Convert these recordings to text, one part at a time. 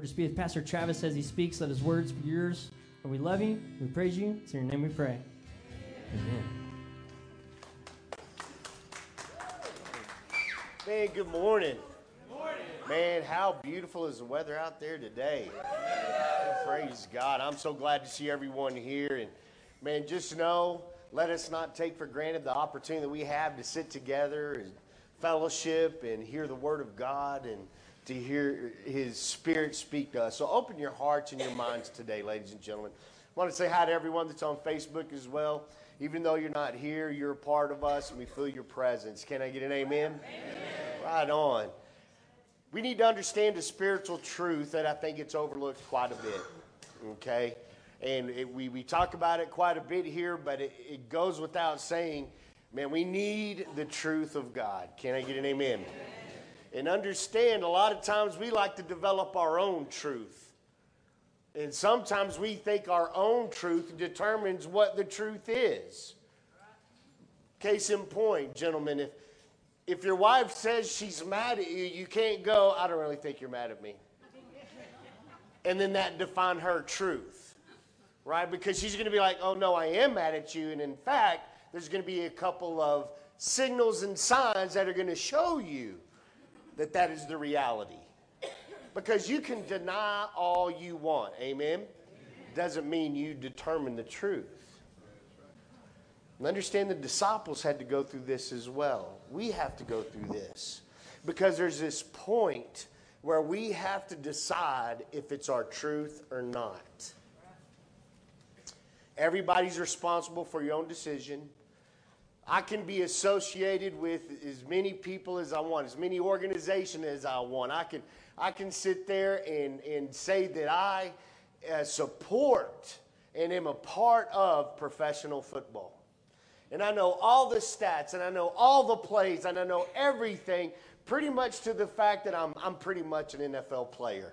just be with Pastor Travis as he speaks. Let his words be yours. And we love you. We praise you. It's in your name we pray. Amen. Man, good morning. Man, how beautiful is the weather out there today. Praise God. I'm so glad to see everyone here. And man, just know, let us not take for granted the opportunity that we have to sit together and fellowship and hear the Word of God and to hear His Spirit speak to us. So open your hearts and your minds today, ladies and gentlemen. I want to say hi to everyone that's on Facebook as well. Even though you're not here, you're a part of us and we feel your presence. Can I get an amen? Amen. Right on. We need to understand a spiritual truth that I think it's overlooked quite a bit, okay? And we talk about it quite a bit here, but it goes without saying, man, we need the truth of God. Can I get an amen? Amen? And understand, a lot of times we like to develop our own truth. And sometimes we think our own truth determines what the truth is. Case in point, gentlemen, if your wife says she's mad at you, you can't go, I don't really think you're mad at me. And then that define her truth, right? Because she's going to be like, oh, no, I am mad at you. And in fact, there's going to be a couple of signals and signs that are going to show you that that is the reality. Because you can deny all you want, amen? Doesn't mean you determine the truth. And understand the disciples had to go through this as well. We have to go through this. Because there's this point where we have to decide if it's our truth or not. Everybody's responsible for your own decision. I can be associated with as many people as I want, as many organizations as I want. I can sit there and say that I support and am a part of professional football. And I know all the stats, and I know all the plays, and I know everything, pretty much to the fact that I'm pretty much an NFL player.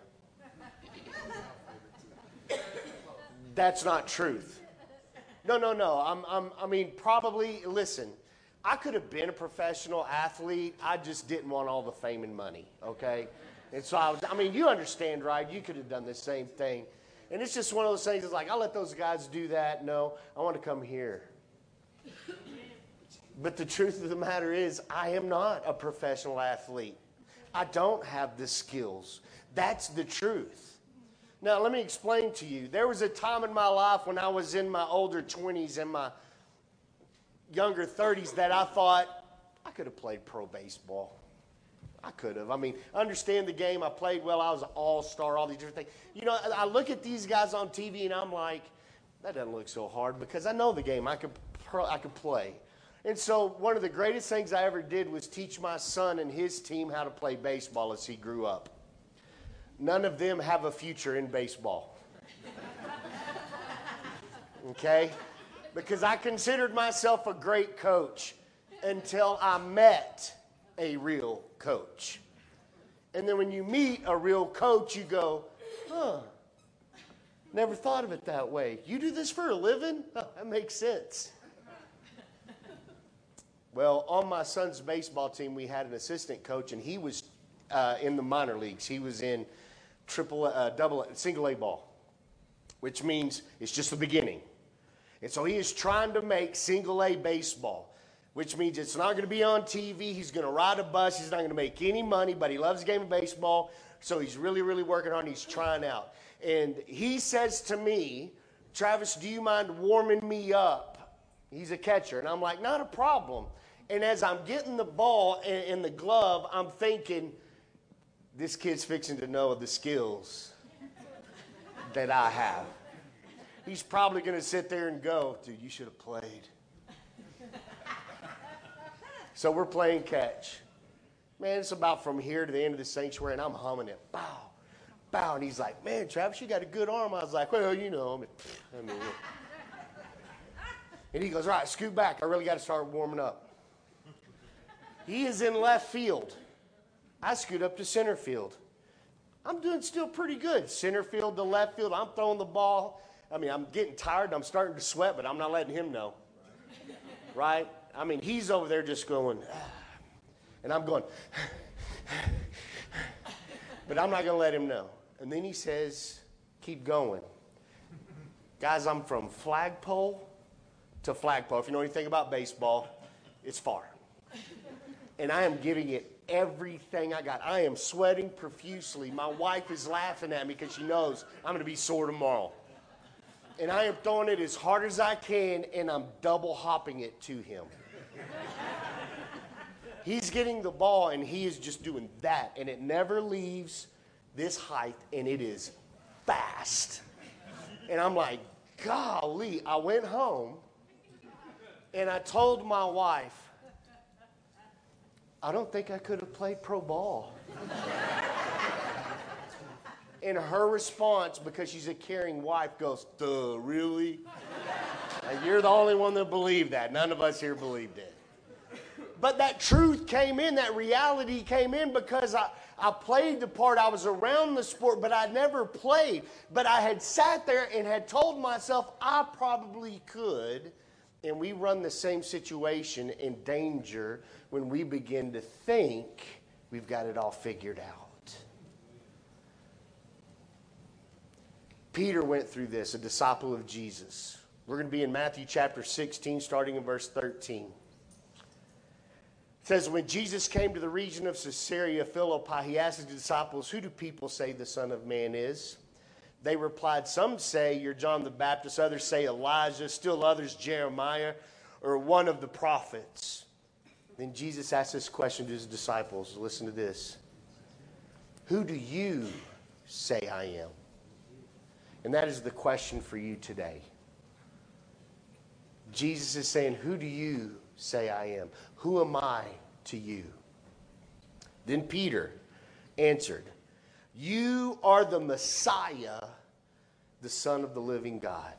That's not truth. No. I mean, probably, listen, I could have been a professional athlete. I just didn't want all the fame and money, okay? And so, you understand, right? You could have done the same thing. And it's just one of those things, it's like, I'll let those guys do that. No, I want to come here. But the truth of the matter is, I am not a professional athlete. I don't have the skills. That's the truth. Now, let me explain to you. There was a time in my life when I was in my older 20s and my younger 30s that I thought I could have played pro baseball. I could have. I understand the game. I played well. I was an all-star, all these different things. You know, I look at these guys on TV and I'm like, that doesn't look so hard because I know the game. I could play. And so one of the greatest things I ever did was teach my son and his team how to play baseball as he grew up. None of them have a future in baseball. Okay? Because I considered myself a great coach until I met a real coach. And then when you meet a real coach, you go, never thought of it that way. You do this for a living? That makes sense. Well, on my son's baseball team, we had an assistant coach, and he was in the minor leagues. He was in single A ball, which means it's just the beginning. And so he is trying to make single A baseball, which means it's not going to be on TV. He's going to ride a bus. He's not going to make any money, but he loves the game of baseball. So he's really, really working hard, and he's trying out. And he says to me, Travis, do you mind warming me up? He's a catcher. And I'm like, not a problem. And as I'm getting the ball in the glove, I'm thinking, this kid's fixing to know the skills that I have. He's probably going to sit there and go, dude, you should have played. So we're playing catch. Man, it's about from here to the end of the sanctuary, and I'm humming it. Bow, bow. And he's like, man, Travis, you got a good arm. I was like, well, you know. And he goes, all right, scoot back. I really got to start warming up. He is in left field. I scoot up to center field. I'm doing still pretty good. Center field to left field. I'm throwing the ball. I'm getting tired. I'm starting to sweat, but I'm not letting him know. Right? He's over there just going, and I'm going, but I'm not going to let him know. And then he says, keep going. Guys, I'm from flagpole to flagpole. If you know anything about baseball, it's far. And I am giving it everything I got. I am sweating profusely. My wife is laughing at me because she knows I'm going to be sore tomorrow. And I am throwing it as hard as I can, and I'm double hopping it to him. He's getting the ball, and he is just doing that. And it never leaves this height, and it is fast. And I'm like, golly. I went home, and I told my wife, I don't think I could have played pro ball. And her response, because she's a caring wife, goes, duh, really? And you're the only one that believed that. None of us here believed it. But that truth came in, that reality came in because I played the part. I was around the sport, but I never played. But I had sat there and had told myself I probably could. And we run the same situation in danger when we begin to think we've got it all figured out. Peter went through this, a disciple of Jesus. We're going to be in Matthew chapter 16, starting in verse 13. It says, when Jesus came to the region of Caesarea Philippi, he asked his disciples, who do people say the Son of Man is? They replied, some say you're John the Baptist, others say Elijah, still others Jeremiah, or one of the prophets. Then Jesus asked this question to his disciples. Listen to this. Who do you say I am? And that is the question for you today. Jesus is saying, who do you say I am? Who am I to you? Then Peter answered, you are the Messiah, the Son of the living God.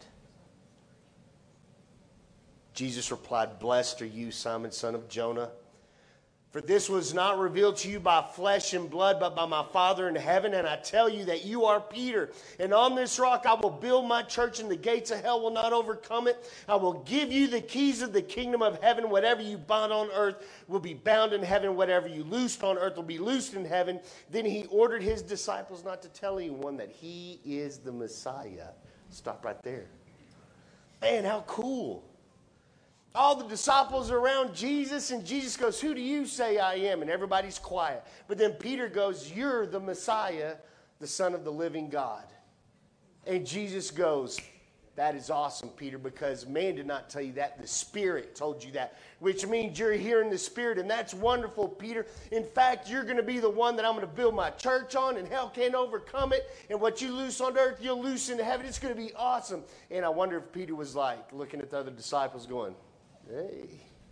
Jesus replied, blessed are you, Simon, son of Jonah. For this was not revealed to you by flesh and blood, but by my Father in heaven. And I tell you that you are Peter. And on this rock I will build my church, and the gates of hell will not overcome it. I will give you the keys of the kingdom of heaven. Whatever you bind on earth will be bound in heaven. Whatever you loosed on earth will be loosed in heaven. Then he ordered his disciples not to tell anyone that he is the Messiah. Stop right there. Man, how cool. All the disciples are around Jesus, and Jesus goes, who do you say I am? And everybody's quiet. But then Peter goes, you're the Messiah, the Son of the living God. And Jesus goes, that is awesome, Peter, because man did not tell you that. The Spirit told you that, which means you're hearing the Spirit, and that's wonderful, Peter. In fact, you're going to be the one that I'm going to build my church on, and hell can't overcome it. And what you loose on earth, you'll loose in heaven. It's going to be awesome. And I wonder if Peter was like looking at the other disciples going, hey,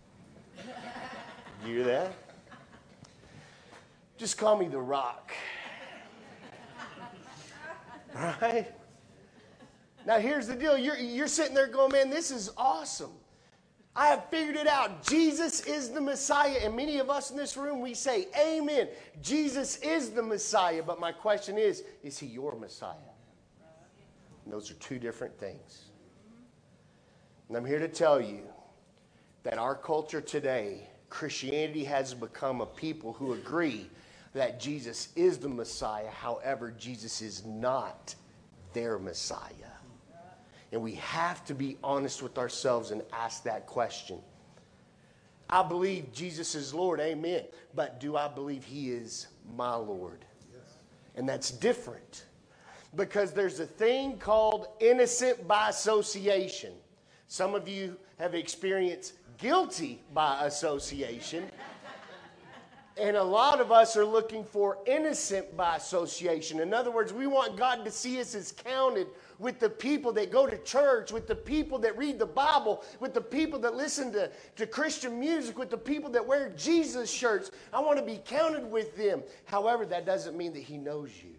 you hear that? Just call me the Rock. All right? Now, here's the deal. You're sitting there going, man, this is awesome. I have figured it out. Jesus is the Messiah. And many of us in this room, we say, amen. Jesus is the Messiah. But my question is he your Messiah? And those are two different things. And I'm here to tell you that our culture today, Christianity has become a people who agree that Jesus is the Messiah. However, Jesus is not their Messiah. And we have to be honest with ourselves and ask that question. I believe Jesus is Lord, amen. But do I believe he is my Lord? Yes. And that's different. Because there's a thing called innocent by association. Some of you have experienced guilty by association. And a lot of us are looking for innocent by association. In other words, we want God to see us as counted with the people that go to church, with the people that read the Bible, with the people that listen to Christian music, with the people that wear Jesus shirts. I want to be counted with them. However, that doesn't mean that he knows you.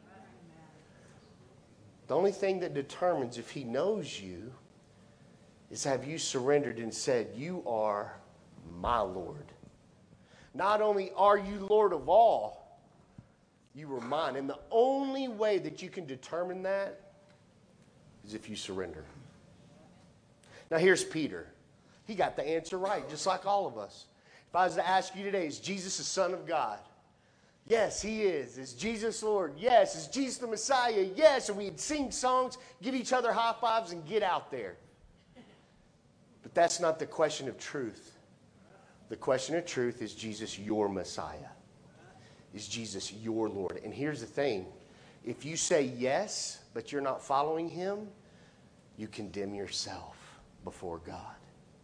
The only thing that determines if he knows you is have you surrendered and said, you are my Lord. Not only are you Lord of all, you are mine. And the only way that you can determine that is if you surrender. Now here's Peter. He got the answer right, just like all of us. If I was to ask you today, is Jesus the Son of God? Yes, he is. Is Jesus Lord? Yes. Is Jesus the Messiah? Yes. And we'd sing songs, give each other high fives, and get out there. But that's not the question of truth. The question of truth is Jesus your Messiah? Is Jesus your Lord? And here's the thing. If you say yes, but you're not following him, you condemn yourself before God.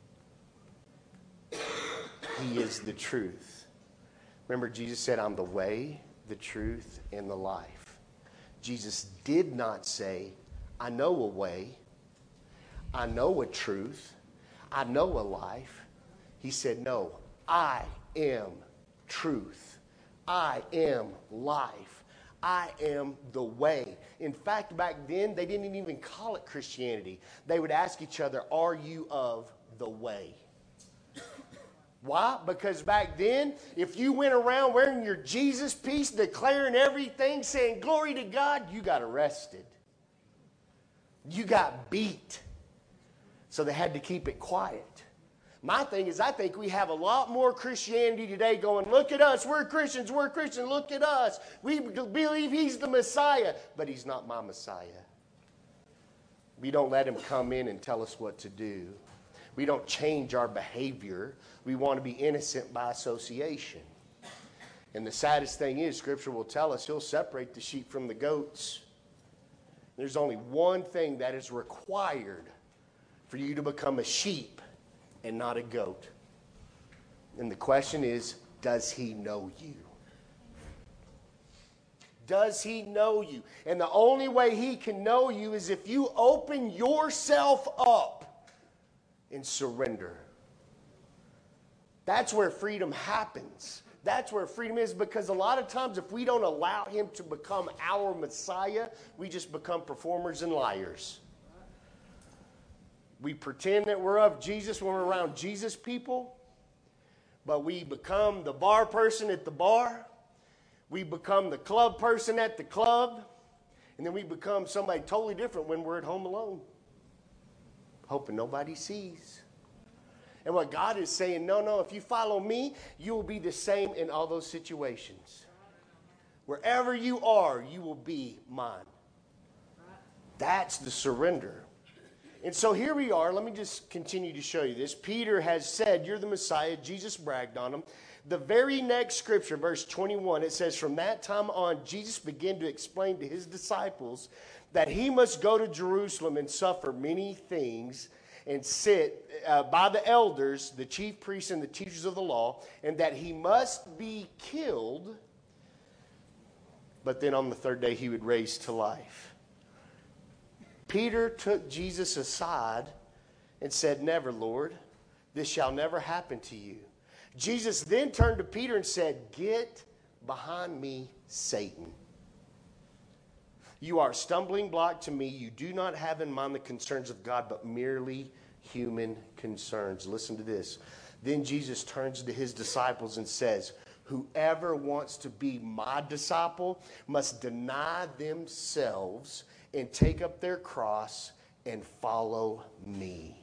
He is the truth. Remember, Jesus said, I'm the way, the truth, and the life. Jesus did not say, I know a way, I know a truth, I know a life. He said, no, I am truth. I am life. I am the way. In fact, back then, they didn't even call it Christianity. They would ask each other, are you of the way? Why? Because back then, if you went around wearing your Jesus piece, declaring everything, saying glory to God, you got arrested. You got beat. So they had to keep it quiet. My thing is, I think we have a lot more Christianity today going, look at us, we're Christians, look at us. We believe he's the Messiah, but he's not my Messiah. We don't let him come in and tell us what to do. We don't change our behavior. We want to be innocent by association. And the saddest thing is, Scripture will tell us he'll separate the sheep from the goats. There's only one thing that is required for you to become a sheep and not a goat. And the question is, does he know you? Does he know you? And the only way he can know you is if you open yourself up and surrender. That's where freedom happens. That's where freedom is, because a lot of times if we don't allow him to become our Messiah, we just become performers and liars. We pretend that we're of Jesus when we're around Jesus people, but we become the bar person at the bar. We become the club person at the club, and then we become somebody totally different when we're at home alone, hoping nobody sees. And what God is saying, no, if you follow me, you will be the same in all those situations. Wherever you are, you will be mine. That's the surrender. And so here we are. Let me just continue to show you this. Peter has said, you're the Messiah. Jesus bragged on him. The very next scripture, verse 21, it says, from that time on, Jesus began to explain to his disciples that he must go to Jerusalem and suffer many things and sit by the elders, the chief priests and the teachers of the law, and that he must be killed, but then on the third day he would raise to life. Peter took Jesus aside and said, never, Lord, this shall never happen to you. Jesus then turned to Peter and said, get behind me, Satan. You are a stumbling block to me. You do not have in mind the concerns of God, but merely human concerns. Listen to this. Then Jesus turns to his disciples and says, whoever wants to be my disciple must deny themselves and take up their cross and follow me.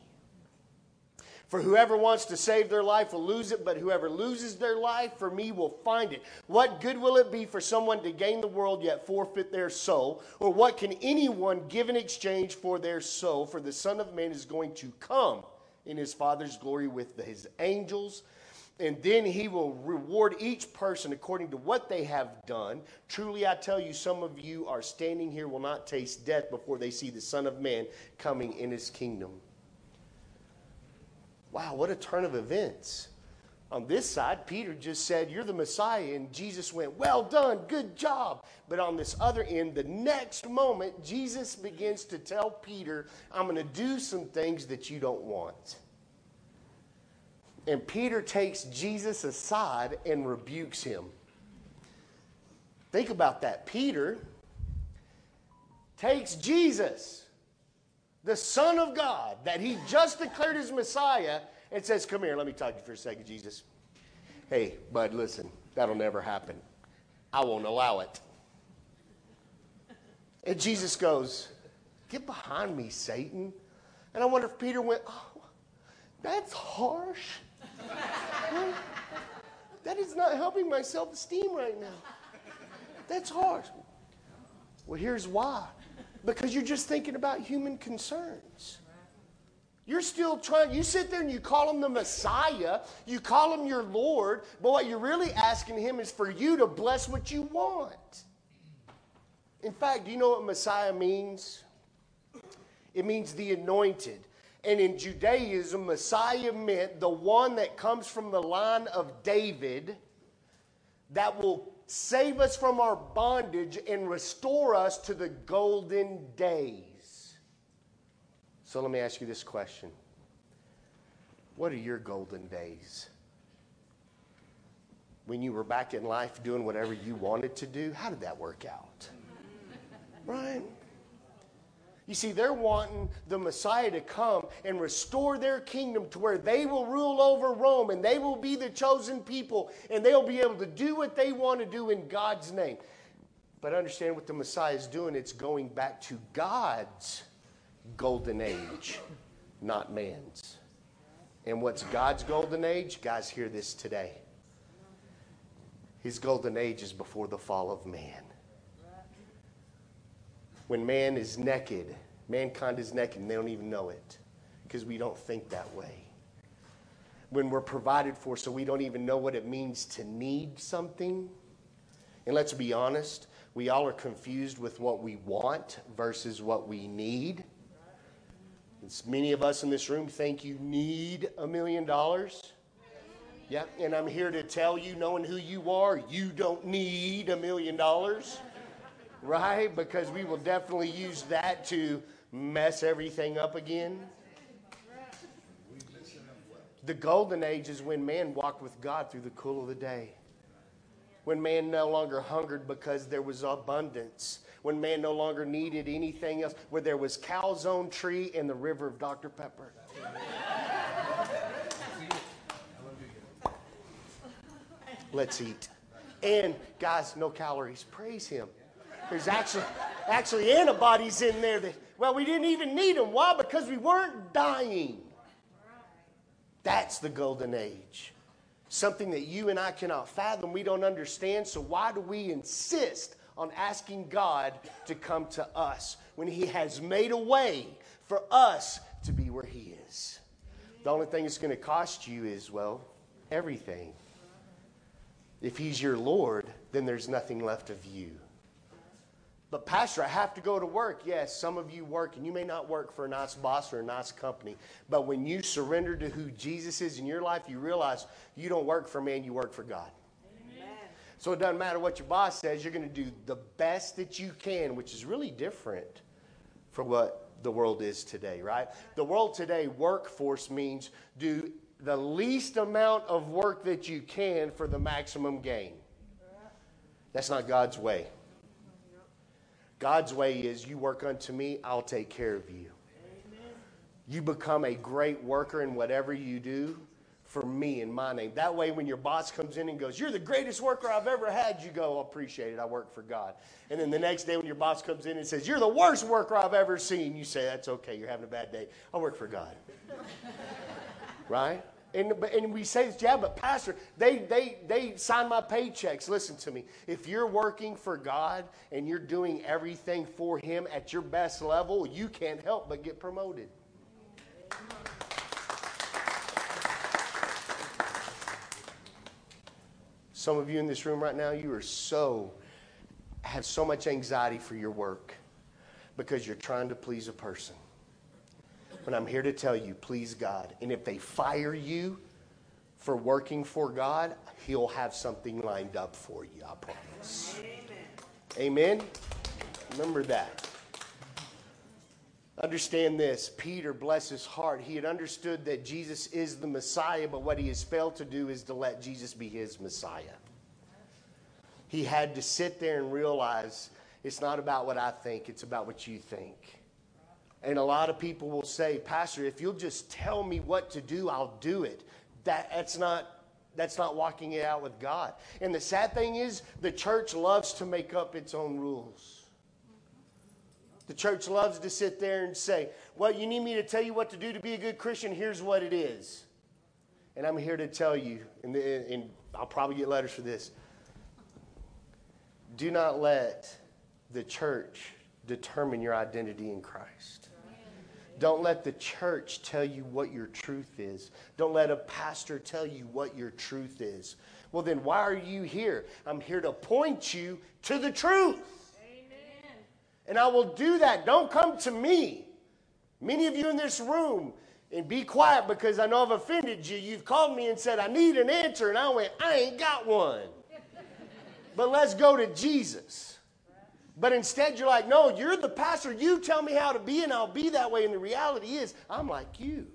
For whoever wants to save their life will lose it, but whoever loses their life for me will find it. What good will it be for someone to gain the world yet forfeit their soul? Or what can anyone give in exchange for their soul? For the Son of Man is going to come in his Father's glory with his angels, and then he will reward each person according to what they have done. Truly, I tell you, some of you are standing here will not taste death before they see the Son of Man coming in his kingdom. Wow, what a turn of events. On this side, Peter just said, you're the Messiah, and Jesus went, well done, good job. But on this other end, the next moment, Jesus begins to tell Peter, I'm going to do some things that you don't want. And Peter takes Jesus aside and rebukes him. Think about that. Peter takes Jesus, the Son of God, that he just declared as Messiah, and says, come here, let me talk to you for a second, Jesus. Hey, bud, listen, that'll never happen. I won't allow it. And Jesus goes, get behind me, Satan. And I wonder if Peter went, oh, that's harsh. That is not helping my self-esteem right now. That's hard. Well, here's why. Because you're just thinking about human concerns. You're still trying, you sit there and you call him the Messiah, you call him your Lord, but what you're really asking him is for you to bless what you want. In fact, do you know what Messiah means? It means the anointed. And in Judaism, Messiah meant the one that comes from the line of David that will save us from our bondage and restore us to the golden days. So let me ask you this question. What are your golden days? When you were back in life doing whatever you wanted to do, how did that work out? Right? You see, they're wanting the Messiah to come and restore their kingdom to where they will rule over Rome and they will be the chosen people and they'll be able to do what they want to do in God's name. But understand what the Messiah is doing. It's going back to God's golden age, not man's. And what's God's golden age? Guys, hear this today. His golden age is before the fall of man. When man is naked, mankind is naked and they don't even know it because we don't think that way. When we're provided for so we don't even know what it means to need something. And let's be honest, we all are confused with what we want versus what we need. Many of us in this room think you need $1 million. Yeah, and I'm here to tell you, knowing who you are, you don't need $1 million. Right? Because we will definitely use that to mess everything up again. The golden age is when man walked with God through the cool of the day. When man no longer hungered because there was abundance. When man no longer needed anything else. Where there was calzone tree and the river of Dr. Pepper. Let's eat. And guys, no calories. Praise him. There's actually antibodies in there that, well, we didn't even need them. Why? Because we weren't dying. That's the golden age. Something that you and I cannot fathom. We don't understand. So why do we insist on asking God to come to us when he has made a way for us to be where he is? The only thing it's going to cost you is, well, everything. If he's your Lord, then there's nothing left of you. But Pastor, I have to go to work. Yes, some of you work, and you may not work for a nice boss or a nice company. But when you surrender to who Jesus is in your life, you realize you don't work for man, you work for God. Amen. So it doesn't matter what your boss says. You're going to do the best that you can, which is really different from what the world is today, right? The world today, workforce means do the least amount of work that you can for the maximum gain. That's not God's way. God's way is you work unto me, I'll take care of you. Amen. You become a great worker in whatever you do for me in my name. That way when your boss comes in and goes, you're the greatest worker I've ever had, you go, I appreciate it, I work for God. And then the next day when your boss comes in and says, you're the worst worker I've ever seen, you say, that's okay, you're having a bad day. I work for God. Right? And we say, yeah, but Pastor, they sign my paychecks. Listen to me. If you're working for God and you're doing everything for him at your best level, you can't help but get promoted. Some of you in this room right now, you are have so much anxiety for your work because you're trying to please a person. But I'm here to tell you, please God. And if they fire you for working for God, he'll have something lined up for you, I promise. Amen? Remember that. Understand this. Peter, bless his heart, he had understood that Jesus is the Messiah, but what he has failed to do is to let Jesus be his Messiah. He had to sit there and realize it's not about what I think, it's about what you think. And a lot of people will say, Pastor, if you'll just tell me what to do, I'll do it. That's not walking it out with God. And the sad thing is, the church loves to make up its own rules. The church loves to sit there and say, well, you need me to tell you what to do to be a good Christian? Here's what it is. And I'm here to tell you, and I'll probably get letters for this. Do not let the church determine your identity in Christ. Don't let the church tell you what your truth is. Don't let a pastor tell you what your truth is. Well, then why are you here? I'm here to point you to the truth. Amen. And I will do that. Don't come to me. Many of you in this room, and be quiet because I know I've offended you. You've called me and said, I need an answer. And I went, I ain't got one. But let's go to Jesus. But instead you're like, no, you're the pastor. You tell me how to be and I'll be that way. And the reality is, I'm like you.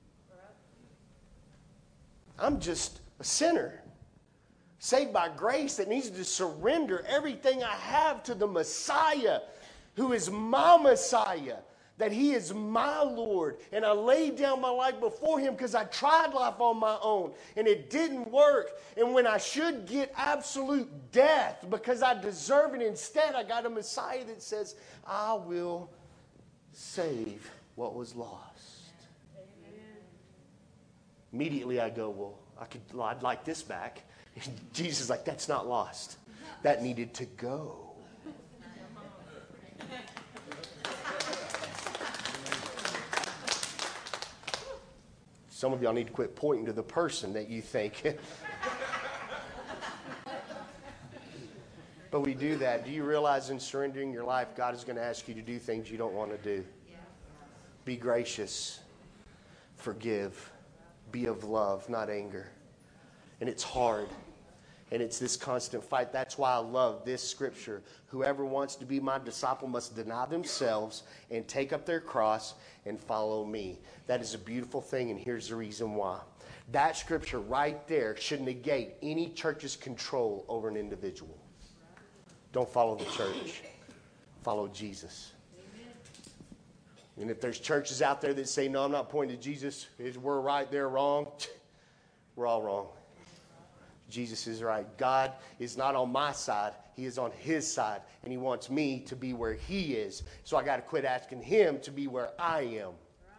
I'm just a sinner. Saved by grace that needs to surrender everything I have to the Messiah, who is my Messiah. That he is my Lord. And I laid down my life before him because I tried life on my own. And it didn't work. And when I should get absolute death because I deserve it, instead I got a Messiah that says, I will save what was lost. Amen. Immediately I go, well, I'd like this back. And Jesus is like, that's not lost. That needed to go. Some of y'all need to quit pointing to the person that you think. But we do that. Do you realize in surrendering your life, God is going to ask you to do things you don't want to do? Be gracious. Forgive. Be of love, not anger. And it's hard. And it's this constant fight. That's why I love this scripture. Whoever wants to be my disciple must deny themselves and take up their cross and follow me. That is a beautiful thing, and here's the reason why. That scripture right there should negate any church's control over an individual. Don't follow the church. Follow Jesus. And if there's churches out there that say, no, I'm not pointing to Jesus, we're right, they're wrong, we're all wrong. Jesus is right. God is not on my side. He is on his side. And he wants me to be where he is. So I got to quit asking him to be where I am.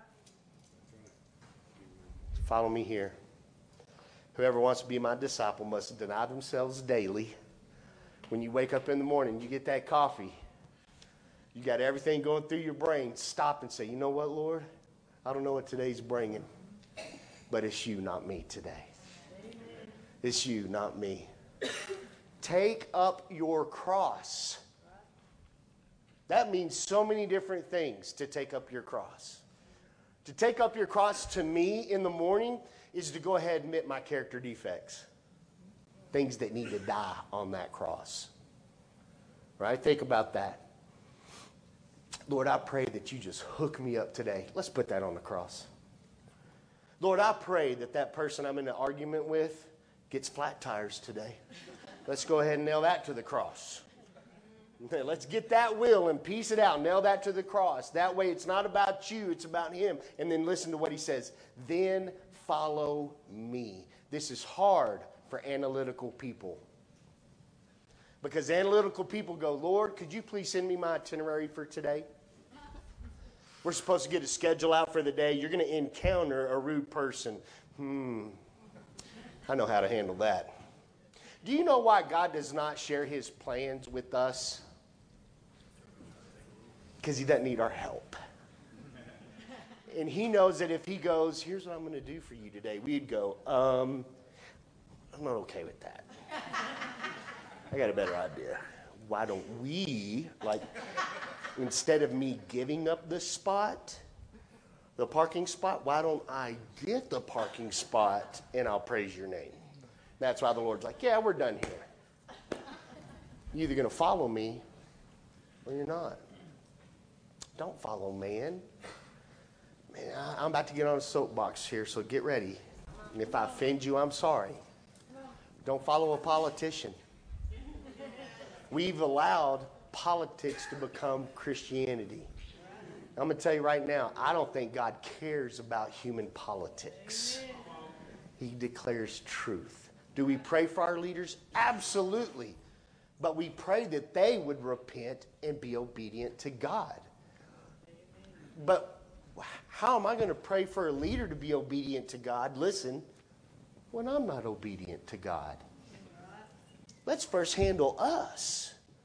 Follow me here. Whoever wants to be my disciple must deny themselves daily. When you wake up in the morning, you get that coffee. You got everything going through your brain. Stop and say, you know what, Lord? I don't know what today's bringing. But it's you, not me today. It's you, not me. Take up your cross. That means so many different things, to take up your cross. To take up your cross to me in the morning is to go ahead and admit my character defects. Things that need to die on that cross. Right? Think about that. Lord, I pray that you just hook me up today. Let's put that on the cross. Lord, I pray that that person I'm in an argument with gets flat tires today. Let's go ahead and nail that to the cross. Let's get that will and piece it out. Nail that to the cross. That way it's not about you, it's about him. And then listen to what he says. Then follow me. This is hard for analytical people. Because analytical people go, Lord, could you please send me my itinerary for today? We're supposed to get a schedule out for the day. You're going to encounter a rude person. I know how to handle that. Do you know why God does not share his plans with us? Because he doesn't need our help. And he knows that if he goes, here's what I'm going to do for you today, we'd go, I'm not okay with that. I got a better idea. Why don't we, instead of me giving up the spot, the parking spot, why don't I get the parking spot and I'll praise your name? That's why the Lord's like, yeah, we're done here. You're either going to follow me or you're not. Don't follow man. Man, I'm about to get on a soapbox here, so get ready. And if I offend you, I'm sorry. Don't follow a politician. We've allowed politics to become Christianity. I'm going to tell you right now, I don't think God cares about human politics. He declares truth. Do we pray for our leaders? Absolutely. But we pray that they would repent and be obedient to God. But how am I going to pray for a leader to be obedient to God? Listen, when I'm not obedient to God. Let's first handle us.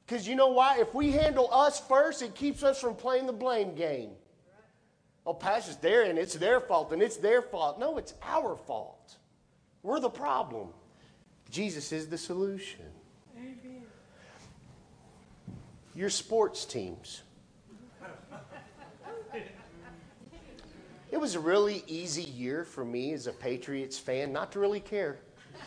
Because you know why? If we handle us first, it keeps us from playing the blame game. Oh, pastor's there and it's their fault and it's their fault. No, it's our fault. We're the problem. Jesus is the solution. Amen. Your sports teams. It was a really easy year for me as a Patriots fan not to really care.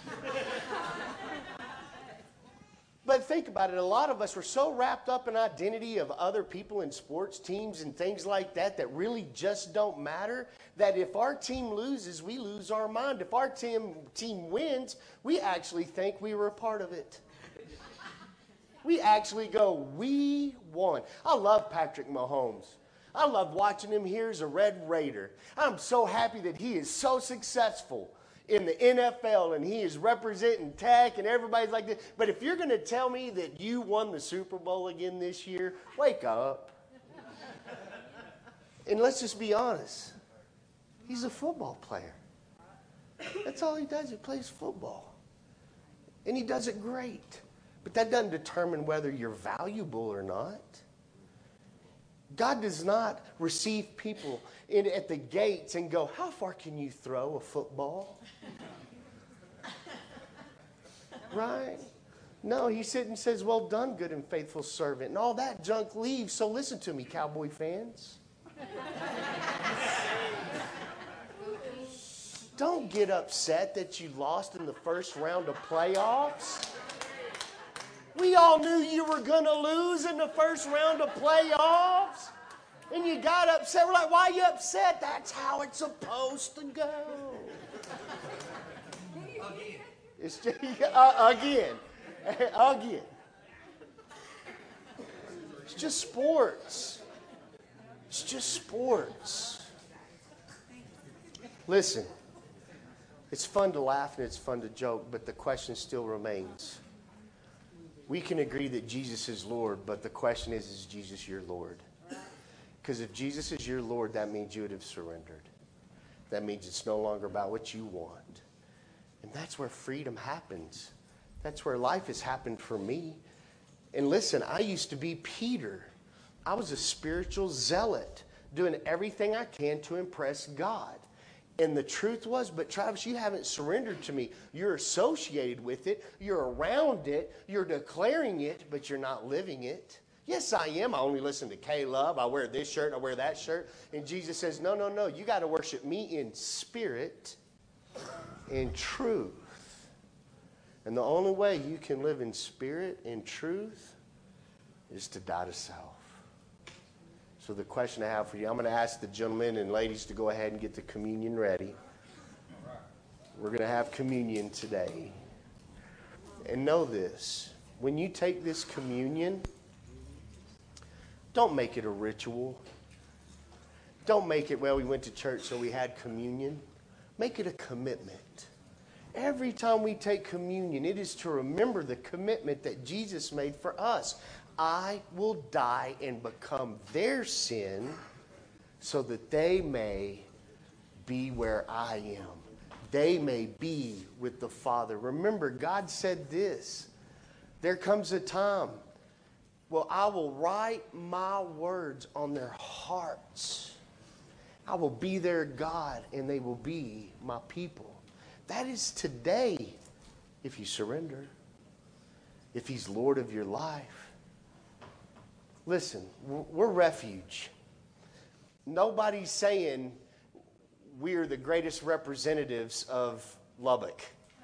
But think about it. A lot of us were so wrapped up in identity of other people in sports teams and things like that that really just don't matter, that if our team loses, we lose our mind. If our team wins, we actually think we were a part of it. We actually go, we won. I love Patrick Mahomes. I love watching him here as a Red Raider. I'm so happy that he is so successful in the NFL, and he is representing Tech, and everybody's like this. But if you're going to tell me that you won the Super Bowl again this year, wake up. And let's just be honest. He's a football player. That's all he does. He plays football. And he does it great. But that doesn't determine whether you're valuable or not. God does not receive people at the gates and go, how far can you throw a football? Right? No, he sits and says, well done, good and faithful servant. And all that junk leaves. So listen to me, Cowboy fans. Don't get upset that you lost in the first round of playoffs. We all knew you were going to lose in the first round of playoffs. And you got upset. We're like, why are you upset? That's how it's supposed to go. It's just, again. Again. It's just sports. It's just sports. Listen, it's fun to laugh and it's fun to joke, but the question still remains. We can agree that Jesus is Lord, but the question is Jesus your Lord? Because if Jesus is your Lord, that means you would have surrendered. That means it's no longer about what you want. And that's where freedom happens. That's where life has happened for me. And listen, I used to be Peter. I was a spiritual zealot, doing everything I can to impress God. And the truth was, but Travis, you haven't surrendered to me. You're associated with it. You're around it. You're declaring it, but you're not living it. Yes, I am. I only listen to K-Love. I wear this shirt. I wear that shirt. And Jesus says, no, no, no. You got to worship me in spirit and truth. And the only way you can live in spirit and truth is to die to self. So the question I have for you, I'm going to ask the gentlemen and ladies to go ahead and get the communion ready. We're going to have communion today. And know this, when you take this communion, don't make it a ritual. Don't make it, well, we went to church so we had communion. Make it a commitment. Every time we take communion, it is to remember the commitment that Jesus made for us. I will die and become their sin so that they may be where I am. They may be with the Father. Remember, God said this. There comes a time, well, I will write my words on their hearts. I will be their God and they will be my people. That is today if you surrender. If He's Lord of your life. Listen, we're refuge. Nobody's saying we're the greatest representatives of Lubbock.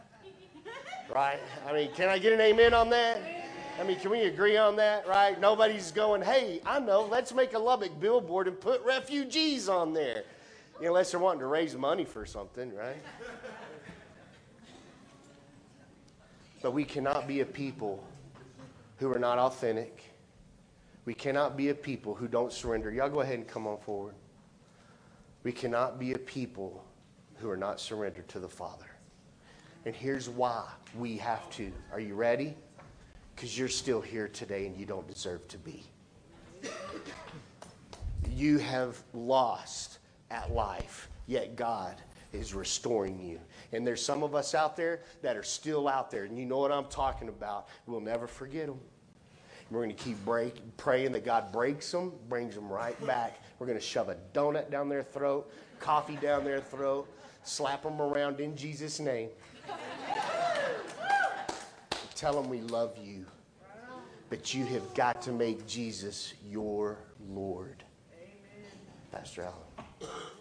Right? I mean, can I get an amen on that? I mean, can we agree on that, right? Nobody's going, hey, I know, let's make a Lubbock billboard and put refugees on there. Unless they're wanting to raise money for something, right? But we cannot be a people who are not authentic. We cannot be a people who don't surrender. Y'all go ahead and come on forward. We cannot be a people who are not surrendered to the Father. And here's why we have to. Are you ready? Because you're still here today and you don't deserve to be. You have lost at life, yet God is restoring you. And there's some of us out there that are still out there, and you know what I'm talking about. We'll never forget them. We're going to keep praying that God breaks them, brings them right back. We're going to shove a donut down their throat, coffee down their throat, slap them around in Jesus' name. Tell them we love you, but you have got to make Jesus your Lord. Pastor Allen.